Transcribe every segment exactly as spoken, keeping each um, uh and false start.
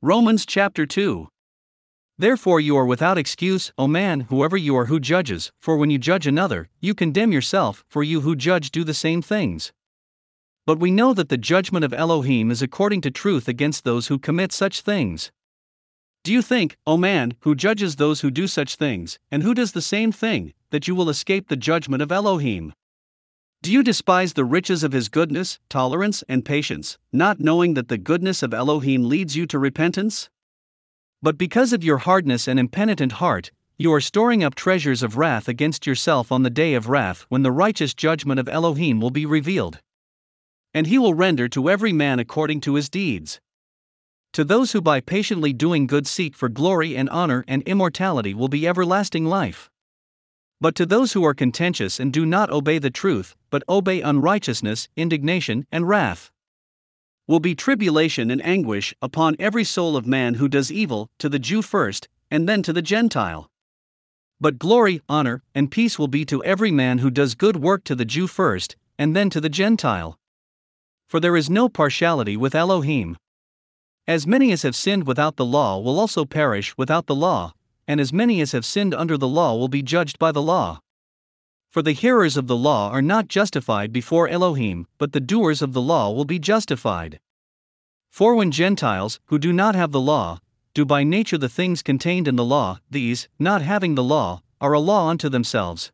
Romans chapter two. Therefore you are without excuse, O man, whoever you are who judges, for when you judge another, you condemn yourself, for you who judge do the same things. But we know that the judgment of Elohim is according to truth against those who commit such things. Do you think, O man, who judges those who do such things, and who does the same thing, that you will escape the judgment of Elohim? Do you despise the riches of his goodness, tolerance, and patience, not knowing that the goodness of Elohim leads you to repentance? But because of your hardness and impenitent heart, you are storing up treasures of wrath against yourself on the day of wrath, when the righteous judgment of Elohim will be revealed. And he will render to every man according to his deeds. To those who by patiently doing good seek for glory and honor and immortality will be everlasting life. But to those who are contentious and do not obey the truth, but obey unrighteousness, indignation, and wrath, will be tribulation and anguish upon every soul of man who does evil, to the Jew first, and then to the Gentile. But glory, honor, and peace will be to every man who does good work, to the Jew first, and then to the Gentile. For there is no partiality with Elohim. As many as have sinned without the law will also perish without the law, and as many as have sinned under the law will be judged by the law. For the hearers of the law are not justified before Elohim, but the doers of the law will be justified. For when Gentiles, who do not have the law, do by nature the things contained in the law, these, not having the law, are a law unto themselves.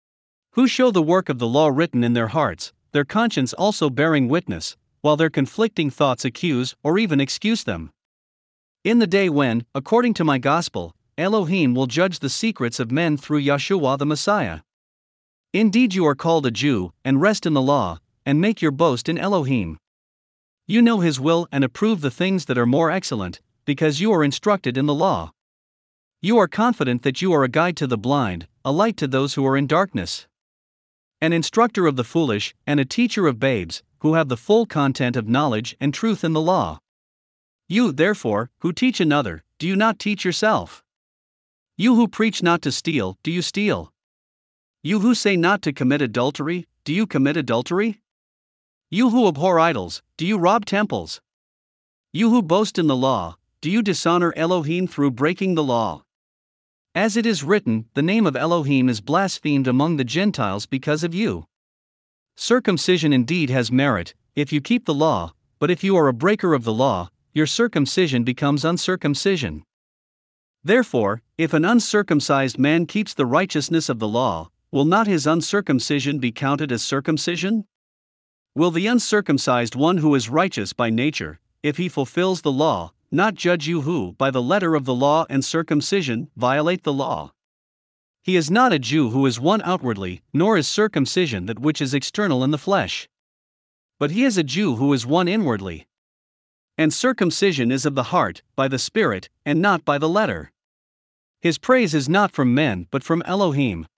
Who show the work of the law written in their hearts, their conscience also bearing witness, while their conflicting thoughts accuse or even excuse them. In the day when, according to my gospel, Elohim will judge the secrets of men through Yeshua the Messiah. Indeed you are called a Jew, and rest in the law, and make your boast in Elohim. You know his will and approve the things that are more excellent, because you are instructed in the law. You are confident that you are a guide to the blind, a light to those who are in darkness, an instructor of the foolish, and a teacher of babes, who have the full content of knowledge and truth in the law. You, therefore, who teach another, do you not teach yourself? You who preach not to steal, do you steal? You who say not to commit adultery, do you commit adultery? You who abhor idols, do you rob temples? You who boast in the law, do you dishonor Elohim through breaking the law? As it is written, the name of Elohim is blasphemed among the Gentiles because of you. Circumcision indeed has merit, if you keep the law, but if you are a breaker of the law, your circumcision becomes uncircumcision. Therefore, if an uncircumcised man keeps the righteousness of the law, will not his uncircumcision be counted as circumcision? Will the uncircumcised one who is righteous by nature, if he fulfills the law, not judge you who, by the letter of the law and circumcision, violate the law? He is not a Jew who is one outwardly, nor is circumcision that which is external in the flesh. But he is a Jew who is one inwardly. And circumcision is of the heart, by the Spirit, and not by the letter. His praise is not from men but from Elohim.